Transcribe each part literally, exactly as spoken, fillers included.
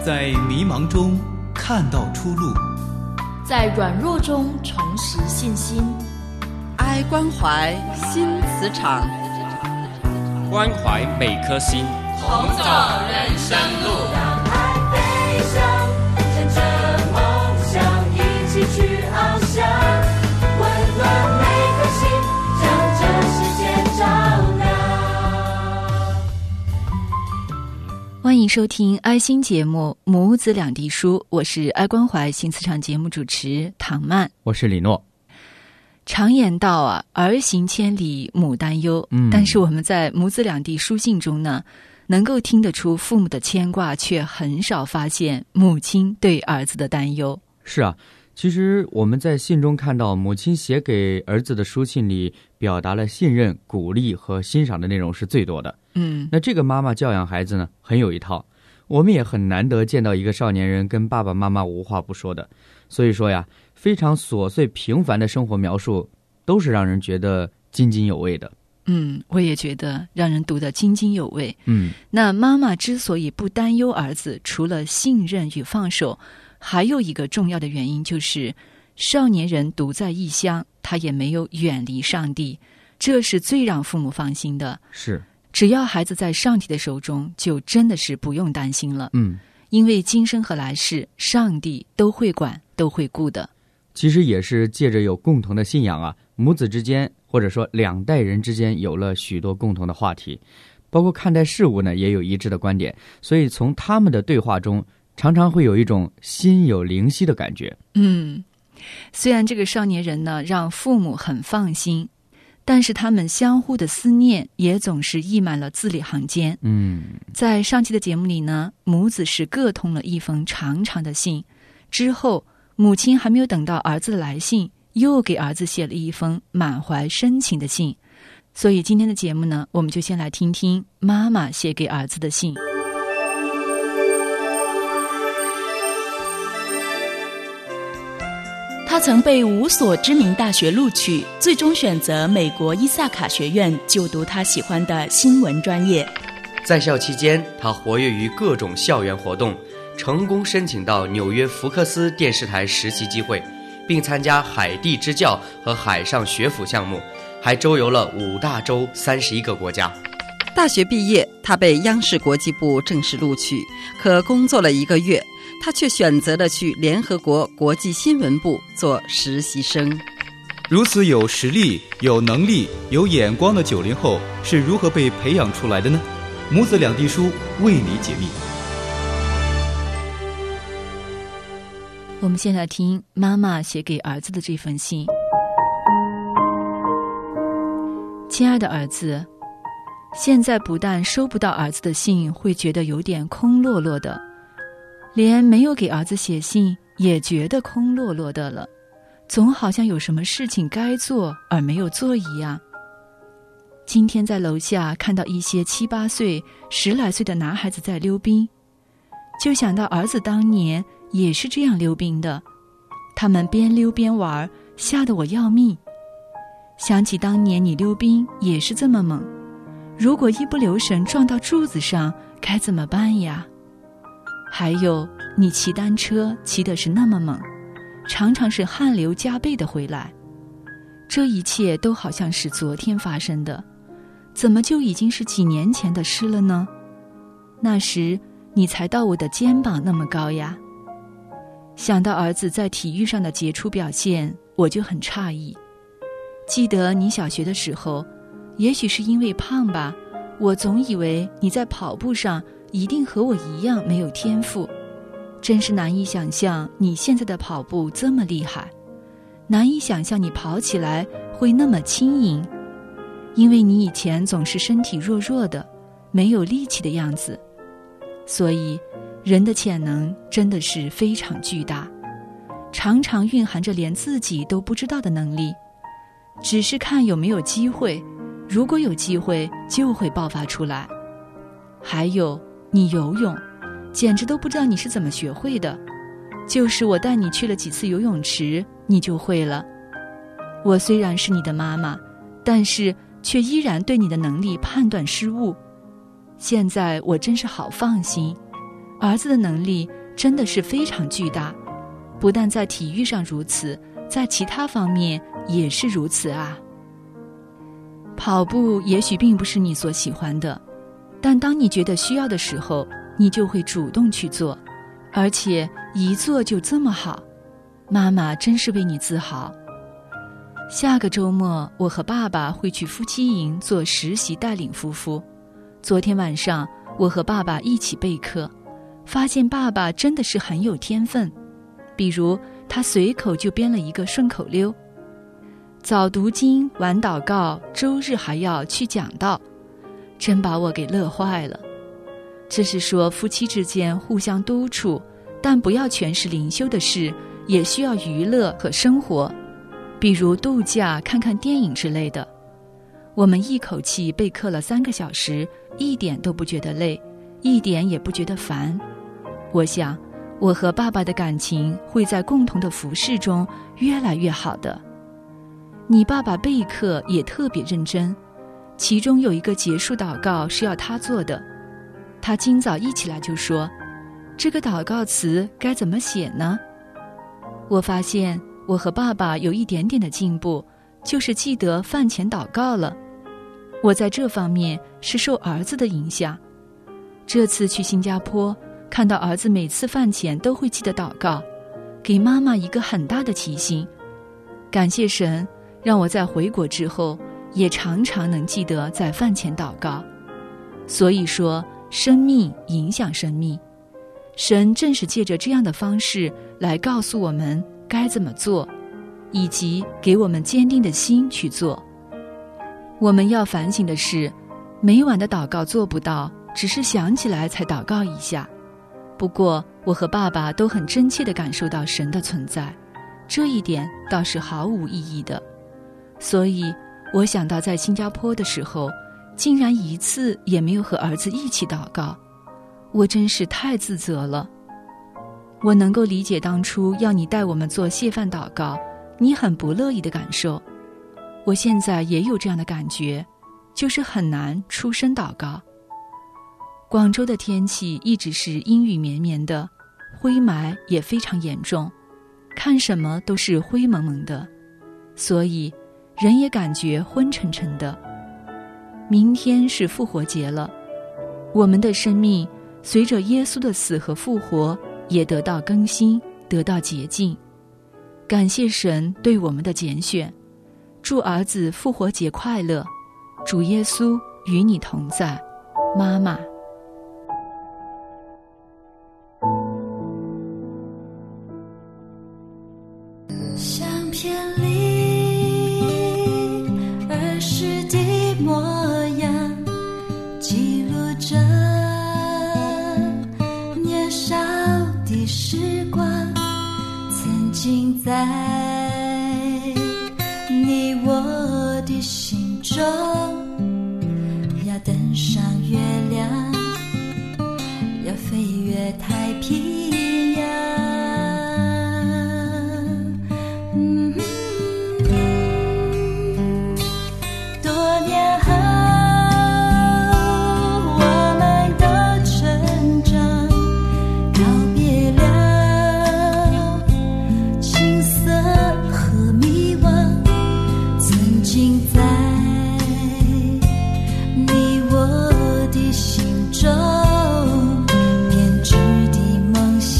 在迷茫中看到出路， 在软弱中重拾信心。 爱关怀新磁场， 关怀每颗心， 同走人生路。 让爱飞翔，乘着梦想一起去翱翔，温暖每颗心，将这世界照亮。 欢迎收听爱心节目《母子两地书》，我是爱关怀新磁场节目主持唐曼， 我是李诺。 常言道啊，儿行千里母担忧，嗯，但是我们在母子两地书信中呢，能够听得出父母的牵挂，却很少发现母亲对儿子的担忧。 是啊，其实我们在信中看到母亲写给儿子的书信里，表达了信任、鼓励和欣赏的内容是最多的。 嗯， 那这个妈妈教养孩子呢，很有一套。我们也很难得见到一个少年人跟爸爸妈妈无话不说的。所以说呀，非常琐碎平凡的生活描述都是让人觉得津津有味的。 嗯，我也觉得让人读得津津有味。 嗯， 那妈妈之所以不担忧儿子，除了信任与放手，还有一个重要的原因，就是少年人独在异乡，他也没有远离上帝，这是最让父母放心的。 是， 只要孩子在上帝的手中，就真的是不用担心了。 嗯， 因为今生和来世，上帝都会管，都会顾的。 其实也是借着有共同的信仰啊，母子之间或者说两代人之间有了许多共同的话题，包括看待事物呢也有一致的观点，所以从他们的对话中常常会有一种心有灵犀的感觉。 嗯，虽然这个少年人呢让父母很放心，但是他们相互的思念也总是溢满了字里行间。 嗯， 在上期的节目里呢，母子是各通了一封长长的信，之后母亲还没有等到儿子的来信，又给儿子写了一封满怀深情的信。所以今天的节目呢，我们就先来听听妈妈写给儿子的信。 他曾被五所知名大学录取，最终选择美国伊萨卡学院就读他喜欢的新闻专业。 在校期间，他活跃于各种校园活动，成功申请到纽约福克斯电视台实习机会，并参加海地支教和海上学府项目，还周游了五大洲三十一个国家。 大学毕业，他被央视国际部正式录取，可工作了一个月，他却选择了去联合国国际新闻部做实习生。 如此有实力、有能力、有眼光的九零后是如何被培养出来的呢？母子两地书为你解密。 我们先来听妈妈写给儿子的这封信。亲爱的儿子，现在不但收不到儿子的信，会觉得有点空落落的，连没有给儿子写信也觉得空落落的了，总好像有什么事情该做而没有做一样。今天在楼下看到一些七八岁、十来岁的男孩子在溜冰，就想到儿子当年也是这样溜冰的，他们边溜边玩，吓得我要命。想起当年你溜冰也是这么猛，如果一不留神撞到柱子上，该怎么办呀？还有你骑单车骑的是那么猛，常常是汗流浃背的回来，这一切都好像是昨天发生的，怎么就已经是几年前的事了呢？那时你才到我的肩膀那么高呀。想到儿子在体育上的杰出表现，我就很诧异。记得你小学的时候，也许是因为胖吧，我总以为你在跑步上一定和我一样没有天赋，真是难以想象你现在的跑步这么厉害，难以想象你跑起来会那么轻盈，因为你以前总是身体弱弱的，没有力气的样子。所以人的潜能真的是非常巨大，常常蕴含着连自己都不知道的能力，只是看有没有机会，如果有机会就会爆发出来。还有你游泳，简直都不知道你是怎么学会的，就是我带你去了几次游泳池，你就会了。我虽然是你的妈妈，但是却依然对你的能力判断失误。现在我真是好放心，儿子的能力真的是非常巨大，不但在体育上如此，在其他方面也是如此啊。跑步也许并不是你所喜欢的，但当你觉得需要的时候，你就会主动去做，而且一做就这么好，妈妈真是为你自豪。下个周末，我和爸爸会去夫妻营做实习带领夫妇。昨天晚上，我和爸爸一起备课，发现爸爸真的是很有天分。比如，他随口就编了一个顺口溜：早读经，晚祷告，周日还要去讲道，真把我给乐坏了。这是说夫妻之间互相督促，但不要全是灵修的事，也需要娱乐和生活，比如度假、看看电影之类的。我们一口气备课了三个小时，一点都不觉得累，一点也不觉得烦。我想，我和爸爸的感情会在共同的服事中越来越好的。你爸爸备课也特别认真，其中有一个结束祷告是要他做的。他今早一起来就说，这个祷告词该怎么写呢？我发现我和爸爸有一点点的进步，就是记得饭前祷告了。我在这方面是受儿子的影响。这次去新加坡，看到儿子每次饭前都会记得祷告，给妈妈一个很大的提醒。感谢神，让我在回国之后也常常能记得在饭前祷告。所以说，生命影响生命，神正是借着这样的方式来告诉我们该怎么做，以及给我们坚定的心去做。我们要反省的是，每晚的祷告做不到，只是想起来才祷告一下。不过我和爸爸都很真切地感受到神的存在，这一点倒是毫无意义的。所以我想到在新加坡的时候，竟然一次也没有和儿子一起祷告，我真是太自责了。我能够理解当初要你带我们做谢饭祷告，你很不乐意的感受。我现在也有这样的感觉，就是很难出声祷告。广州的天气一直是阴雨绵绵的，灰霾也非常严重，看什么都是灰蒙蒙的，所以人也感觉昏沉沉的。明天是复活节了，我们的生命随着耶稣的死和复活也得到更新，得到洁净。感谢神对我们的拣选，祝儿子复活节快乐，主耶稣与你同在，妈妈。 相片里儿时的模样，记录着年少的时光，曾经在你我的心中，要登上月亮，要飞越太平洋。嗯，多年后我们都成长，告别了青涩和迷惘，曾经在你我的心中编织的梦想。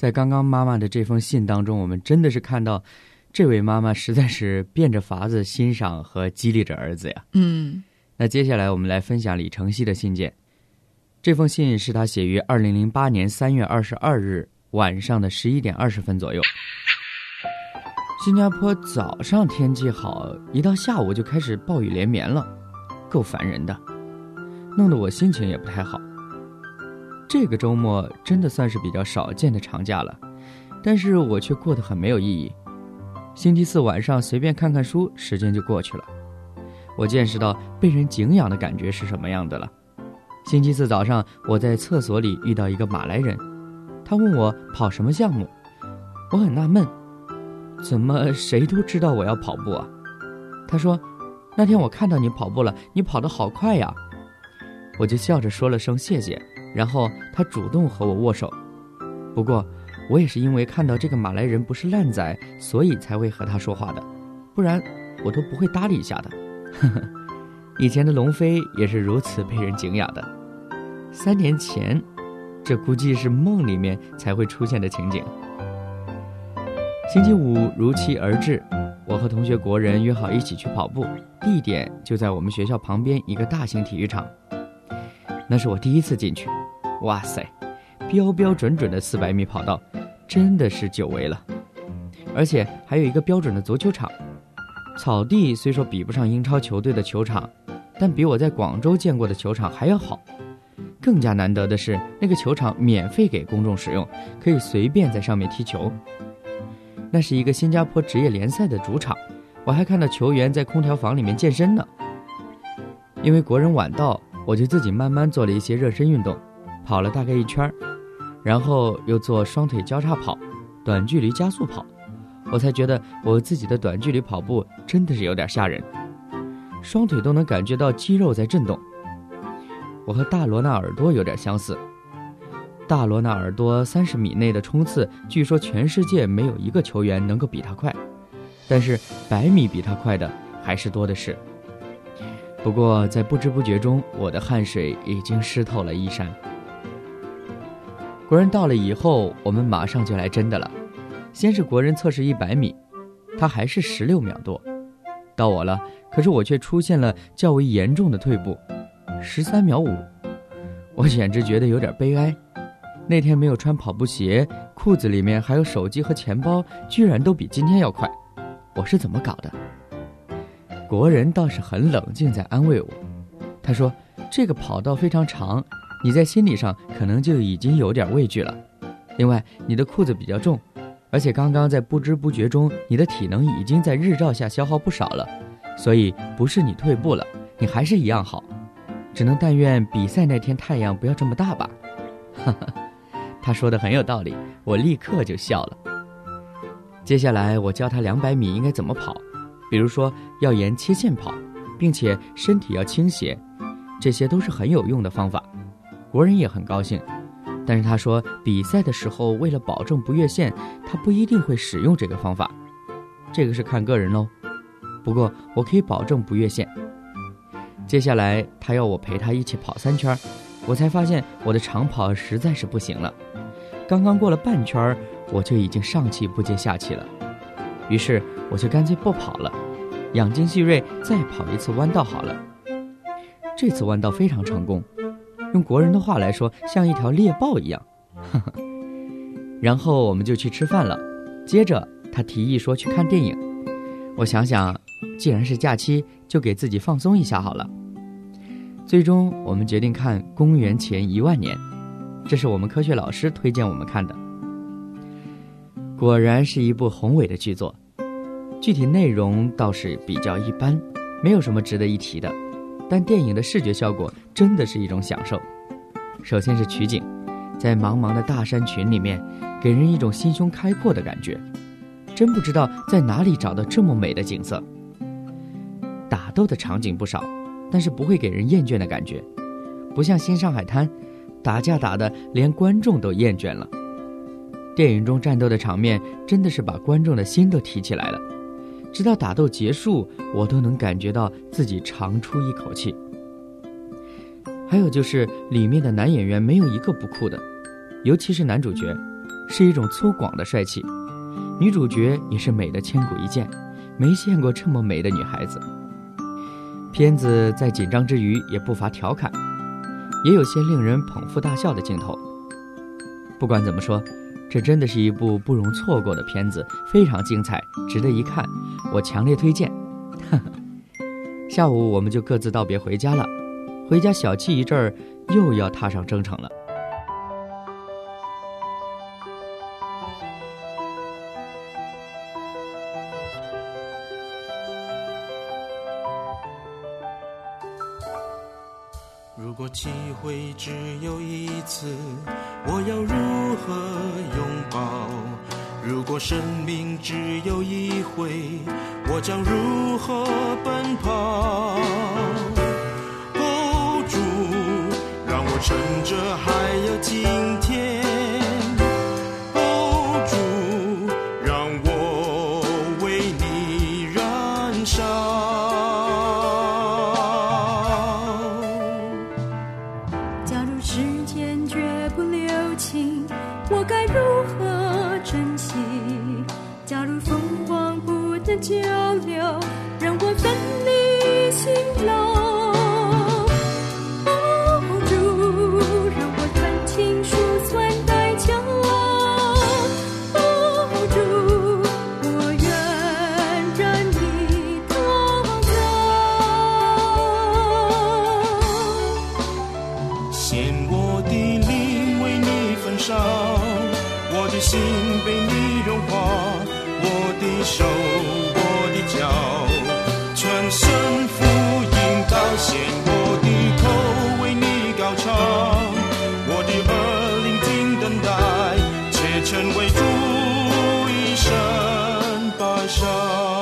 在刚刚妈妈的这封信当中，我们真的是看到这位妈妈实在是变着法子欣赏和激励着儿子呀。 嗯， 那接下来我们来分享李承熙的信件。这封信是他写于二零零八年三月二十二日晚上的十一点二十分左右。新加坡早上天气好，一到下午就开始暴雨连绵了，够烦人的，弄得我心情也不太好。这个周末真的算是比较少见的长假了，但是我却过得很没有意义。星期四晚上随便看看书，时间就过去了。我见识到被人敬仰的感觉是什么样的了。星期四早上，我在厕所里遇到一个马来人，他问我跑什么项目。我很纳闷，怎么谁都知道我要跑步啊？他说，那天我看到你跑步了，你跑得好快呀。我就笑着说了声谢谢，然后他主动和我握手。不过我也是因为看到这个马来人不是烂仔，所以才会和他说话的，不然我都不会搭理一下的。呵呵，以前的龙飞也是如此被人敬仰的。三年前，这估计是梦里面才会出现的情景。星期五如期而至，我和同学国人约好一起去跑步，地点就在我们学校旁边一个大型体育场。那是我第一次进去，哇塞，标标准准的四百米跑道，真的是久违了。而且还有一个标准的足球场，草地虽说比不上英超球队的球场，但比我在广州见过的球场还要好。更加难得的是，那个球场免费给公众使用，可以随便在上面踢球。那是一个新加坡职业联赛的主场，我还看到球员在空调房里面健身呢。因为国人晚到，我就自己慢慢做了一些热身运动，跑了大概一圈，然后又做双腿交叉跑、短距离加速跑。我才觉得我自己的短距离跑步真的是有点吓人，双腿都能感觉到肌肉在震动。我和大罗纳尔多有点相似，大罗纳尔多三十米内的冲刺，据说全世界没有一个球员能够比他快，但是百米比他快的还是多的是。不过在不知不觉中，我的汗水已经湿透了衣衫。国人到了以后，我们马上就来真的了。先是国人测试一百米，他还是十六秒多，到我了，可是我却出现了较为严重的退步，十三秒五。我简直觉得有点悲哀。那天没有穿跑步鞋，裤子里面还有手机和钱包，居然都比今天要快，我是怎么搞的？国人倒是很冷静，在安慰我。他说，这个跑道非常长，你在心理上可能就已经有点畏惧了。另外，你的裤子比较重，而且刚刚在不知不觉中，你的体能已经在日照下消耗不少了，所以不是你退步了，你还是一样好，只能但愿比赛那天太阳不要这么大吧。哈哈，他说的很有道理，我立刻就笑了。接下来我教他两百米应该怎么跑，比如说要沿切线跑，并且身体要倾斜，这些都是很有用的方法。国人也很高兴，但是他说比赛的时候为了保证不越线，他不一定会使用这个方法，这个是看个人喽。不过我可以保证不越线。接下来他要我陪他一起跑三圈，我才发现我的长跑实在是不行了。刚刚过了半圈，我就已经上气不接下气了。于是我就干脆不跑了，养精蓄锐，再跑一次弯道好了。这次弯道非常成功，用国人的话来说，像一条猎豹一样。然后我们就去吃饭了。接着他提议说去看电影，我想想，既然是假期，就给自己放松一下好了。最终我们决定看《公元前一万年》，这是我们科学老师推荐我们看的。果然是一部宏伟的剧作，具体内容倒是比较一般，没有什么值得一提的，但电影的视觉效果真的是一种享受。首先是取景，在茫茫的大山群里面，给人一种心胸开阔的感觉，真不知道在哪里找到这么美的景色。打斗的场景不少，但是不会给人厌倦的感觉，不像新上海滩，打架打得连观众都厌倦了。电影中战斗的场面真的是把观众的心都提起来了，直到打斗结束，我都能感觉到自己长出一口气。还有就是里面的男演员没有一个不酷的，尤其是男主角， 是一种粗犷的帅气，女主角也是美的千古一见，没见过这么美的女孩子。片子在紧张之余也不乏调侃，也有些令人捧腹大笑的镜头。不管怎么说，这真的是一部不容错过的片子，非常精彩，值得一看，我强烈推荐。下午我们就各自道别回家了，回家小憩一阵儿，又要踏上征程了。 如果机会只有一次，我要如何拥抱？如果生命只有一回，我将如何奔跑 ？Hold 住，让我趁着还有今天 ，Hold 住，让我为你燃烧。 假如时间绝不留情，我该如何珍惜？假如风光不能久留，让我分离心笼。Hold 住，让我看清楚算代价。Hold 住，我愿让你逃走。 献我的灵为你焚烧，我的心被你融化，我的手，我的脚，全身福音道，献我的口为你高唱，我的耳聆听等待，且成为主一生摆上。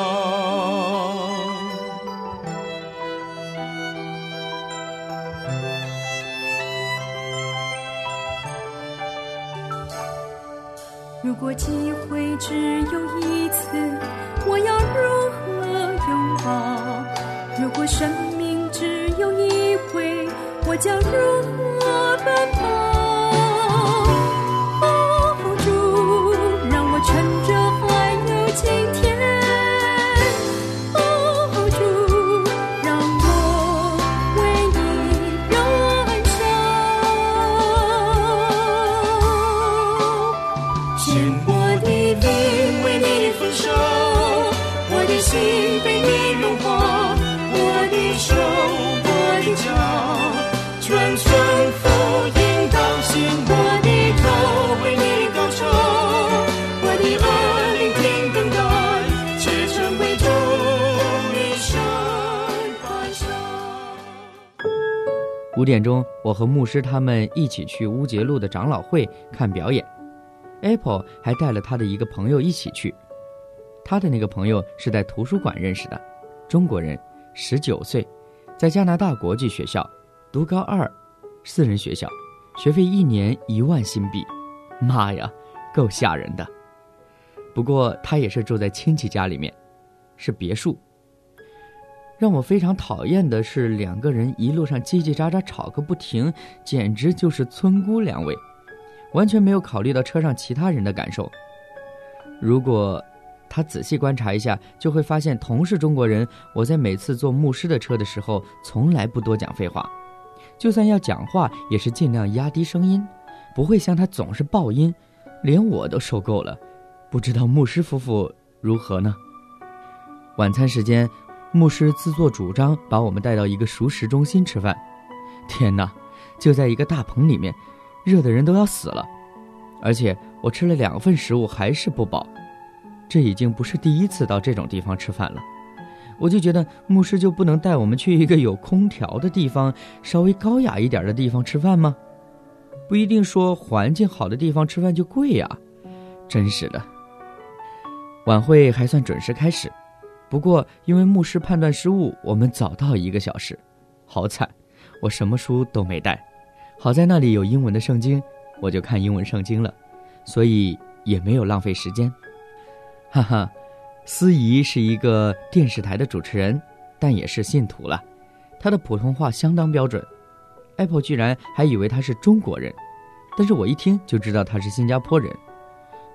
如果机会只有一次，我要如何拥抱？如果生命只有一回，我将如何奔跑 ？Hold 住，让我趁着还有今天 ，Hold 住，让我为你燃烧。献我的灵为你焚烧，我的心被你融化，我的手，我的脚，全身福音道，献我的口为你高唱，我的耳聆听等待，且成为主一生摆上。 五点钟，我和牧师他们一起去乌节路的长老会看表演。Apple 还带了他的一个朋友一起去，他的那个朋友是在图书馆认识的，中国人，十九岁，在加拿大国际学校读高二，私人学校，学费一年一万新币，妈呀，够吓人的。不过他也是住在亲戚家里面，是别墅。让我非常讨厌的是，两个人一路上叽叽喳喳吵个不停，简直就是村姑两位，完全没有考虑到车上其他人的感受。如果他仔细观察一下，就会发现同是中国人，我在每次坐牧师的车的时候从来不多讲废话，就算要讲话也是尽量压低声音，不会像他总是爆音，连我都受够了。不知道牧师夫妇如何呢？晚餐时间，牧师自作主张把我们带到一个熟食中心吃饭。天哪，就在一个大棚里面，热的人都要死了，而且我吃了两份食物还是不饱。这已经不是第一次到这种地方吃饭了，我就觉得牧师就不能带我们去一个有空调的地方，稍微高雅一点的地方吃饭吗？不一定说环境好的地方吃饭就贵呀，真是的。晚会还算准时开始，不过因为牧师判断失误，我们早到一个小时，好惨，我什么书都没带。好在那里有英文的圣经，我就看英文圣经了，所以也没有浪费时间。哈哈，司仪是一个电视台的主持人，但也是信徒了，他的普通话相当标准。Apple 居然还以为他是中国人，但是我一听就知道他是新加坡人。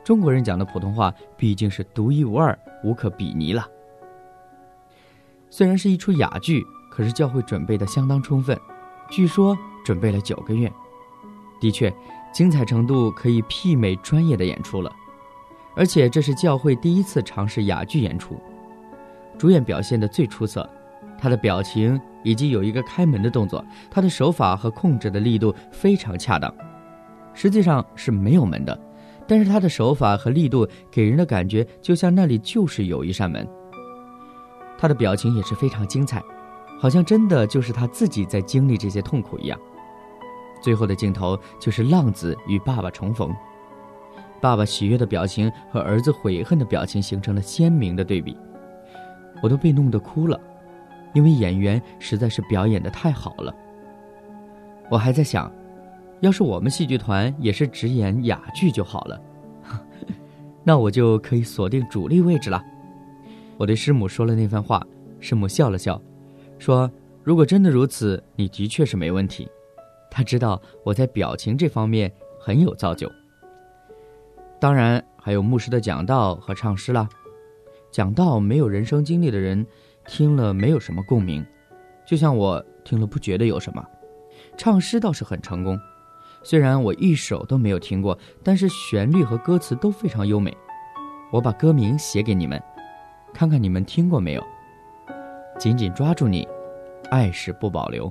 中国人讲的普通话毕竟是独一无二、无可比拟了。虽然是一出哑剧，可是教会准备的相当充分，据说准备了九个月。的确，精彩程度可以媲美专业的演出了。而且这是教会第一次尝试哑剧演出，主演表现得最出色，他的表情以及有一个开门的动作，他的手法和控制的力度非常恰当。实际上是没有门的，但是他的手法和力度给人的感觉就像那里就是有一扇门。他的表情也是非常精彩，好像真的就是他自己在经历这些痛苦一样。最后的镜头就是浪子与爸爸重逢，爸爸喜悦的表情和儿子悔恨的表情形成了鲜明的对比，我都被弄得哭了，因为演员实在是表演得太好了。我还在想，要是我们戏剧团也是只演哑剧就好了，那我就可以锁定主力位置了。我对师母说了那番话，师母笑了笑，说如果真的如此，你的确是没问题。她知道我在表情这方面很有造就。当然还有牧师的讲道和唱诗啦。讲道没有人生经历的人听了没有什么共鸣，就像我听了不觉得有什么。唱诗倒是很成功，虽然我一首都没有听过，但是旋律和歌词都非常优美。我把歌名写给你们，看看你们听过没有。紧紧抓住你，爱是不保留。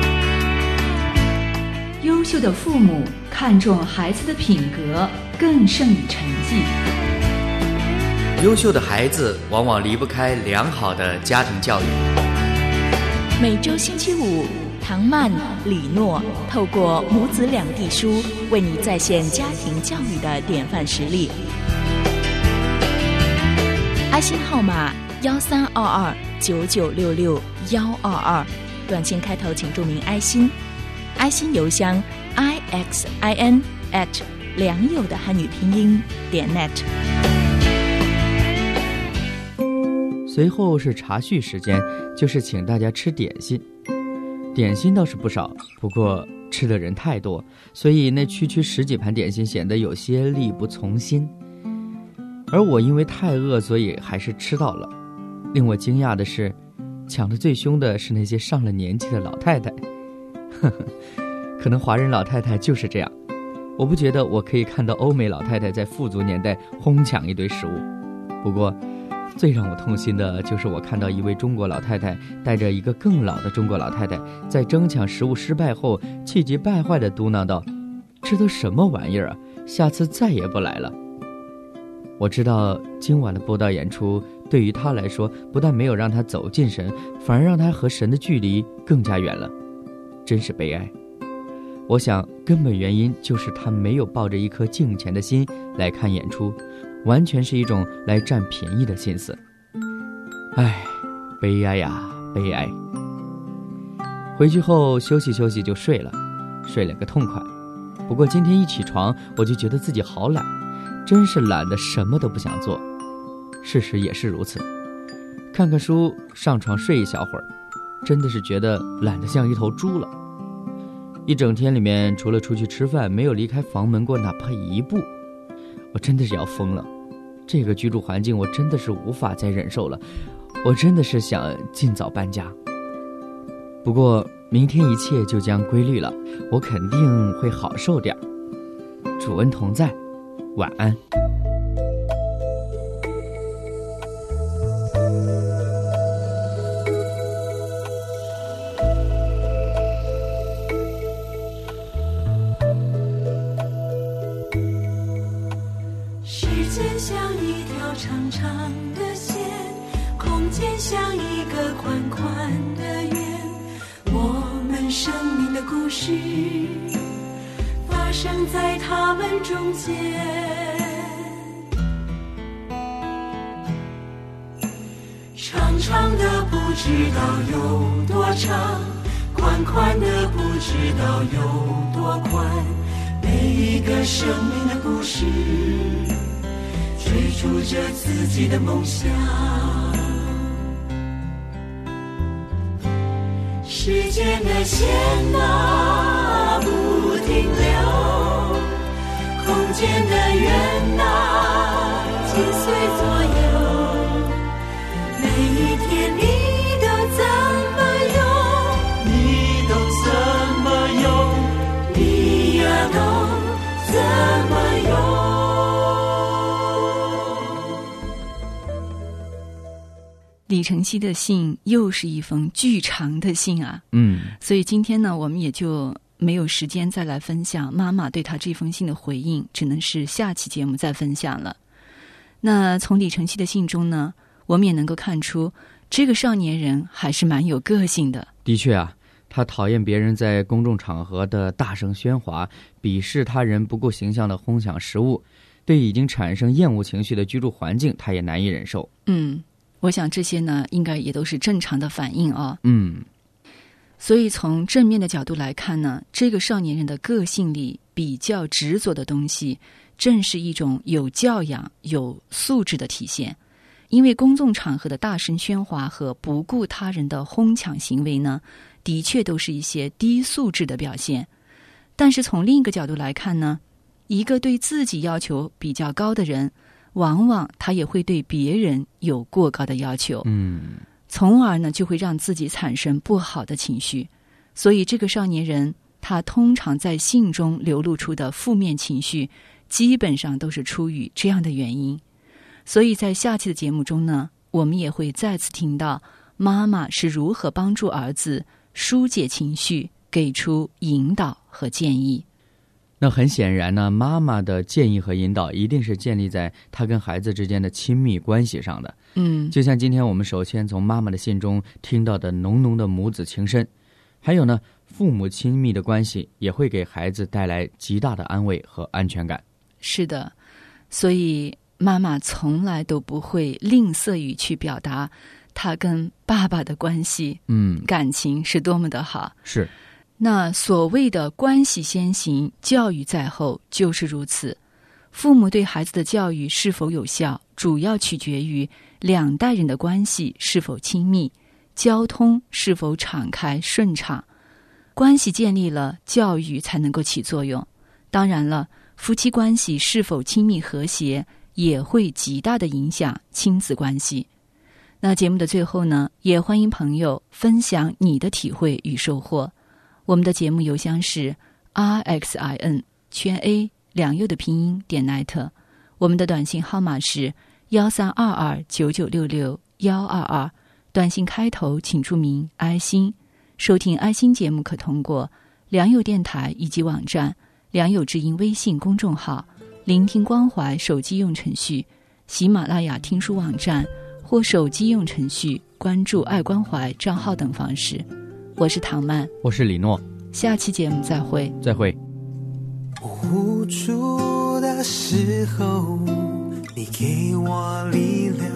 优秀的父母看重孩子的品格，更胜于成绩。 优秀的孩子往往离不开良好的家庭教育。 每周星期五，唐曼、李诺透过母子两地书，为你再现家庭教育的典范实例。爱心号码幺三二二九九六六幺二二，短信开头请注明爱心。爱心邮箱 i x i n at 良友的汉语拼音点 net。 随后是茶叙时间，就是请大家吃点心。点心倒是不少，不过吃的人太多，所以那区区十几盘点心显得有些力不从心。而我因为太饿，所以还是吃到了。令我惊讶的是，抢得最凶的是那些上了年纪的老太太。呵呵，可能华人老太太就是这样。我不觉得我可以看到欧美老太太在富足年代哄抢一堆食物。不过最让我痛心的就是我看到一位中国老太太带着一个更老的中国老太太在争抢食物失败后气急败坏地嘟囔道，这都什么玩意儿啊，下次再也不来了。我知道今晚的播道演出对于她来说不但没有让她走进神，反而让她和神的距离更加远了，真是悲哀。我想根本原因就是她没有抱着一颗敬虔的心来看演出，完全是一种来占便宜的心思。唉，悲哀呀，悲哀。回去后休息休息就睡了，睡了个痛快。不过今天一起床我就觉得自己好懒，真是懒得什么都不想做。事实也是如此，看看书，上床睡一小会儿，真的是觉得懒得像一头猪了。一整天里面除了出去吃饭，没有离开房门过哪怕一步。我真的是要疯了，这个居住环境我真的是无法再忍受了，我真的是想尽早搬家。不过明天一切就将规律了，我肯定会好受点。主恩同在，晚安。 像一条长长的线，空间像一个宽宽的圆，我们生命的故事发生在他们中间。长长的不知道有多长，宽宽的不知道有多宽，每一个生命的故事追逐着自己的梦想，时间的线啊不停留，空间的圆啊李承熙的信又是一封巨长的信啊， 嗯， 所以今天呢，我们也就没有时间再来分享妈妈对他这封信的回应，只能是下期节目再分享了。那从李承熙的信中呢，我们也能够看出这个少年人还是蛮有个性的。 的确啊，他讨厌别人在公众场合的大声喧哗，鄙视他人不顾形象的哄抢食物，对已经产生厌恶情绪的居住环境他也难以忍受。 嗯，我想这些呢应该也都是正常的反应啊。 嗯， 所以从正面的角度来看呢，这个少年人的个性里比较执着的东西，正是一种有教养、有素质的体现。因为公众场合的大声喧哗和不顾他人的哄抢行为呢，的确都是一些低素质的表现。但是从另一个角度来看呢，一个对自己要求比较高的人，往往他也会对别人有过高的要求， 嗯， 从而呢就会让自己产生不好的情绪。所以这个少年人他通常在信中流露出的负面情绪，基本上都是出于这样的原因。所以在下期的节目中呢，我们也会再次听到妈妈是如何帮助儿子疏解情绪，给出引导和建议。 那很显然呢，妈妈的建议和引导一定是建立在她跟孩子之间的亲密关系上的。 嗯， 就像今天我们首先从妈妈的信中听到的浓浓的母子情深，还有呢，父母亲密的关系也会给孩子带来极大的安慰和安全感。 是的，所以妈妈从来都不会吝啬于去表达她跟爸爸的关系， 嗯， 感情是多么的好。 是。 那所谓的关系先行，教育在后，就是如此。父母对孩子的教育是否有效，主要取决于两代人的关系是否亲密，交通是否敞开顺畅。关系建立了，教育才能够起作用。当然了，夫妻关系是否亲密和谐，也会极大的影响亲子关系。那节目的最后呢，也欢迎朋友分享你的体会与收获。我们的节目邮箱是 r x i n 全 a 两右的拼音点 net， 我们的短信号码是幺三二二九九六六幺二二，短信开头请注明爱心。收听爱心节目可通过良友电台以及网站、良友之音微信公众号、聆听关怀手机用程序、喜马拉雅听书网站或手机用程序关注爱关怀账号等方式。我是唐曼， 我是李诺， 下期节目再会。 再会。 无助的时候，你给我力量；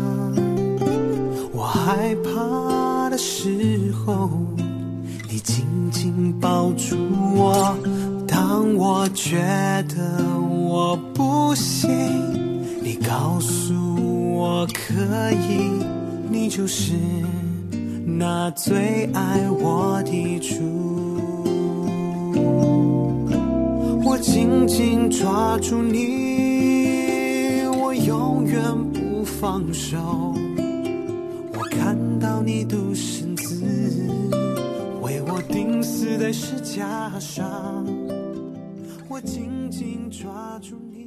我害怕的时候，你紧紧抱住我。当我觉得我不行，你告诉我可以，你就是那最爱我的主。我紧紧抓住你，我永远不放手。我看到你独生子为我钉死在石架上，我紧紧抓住你。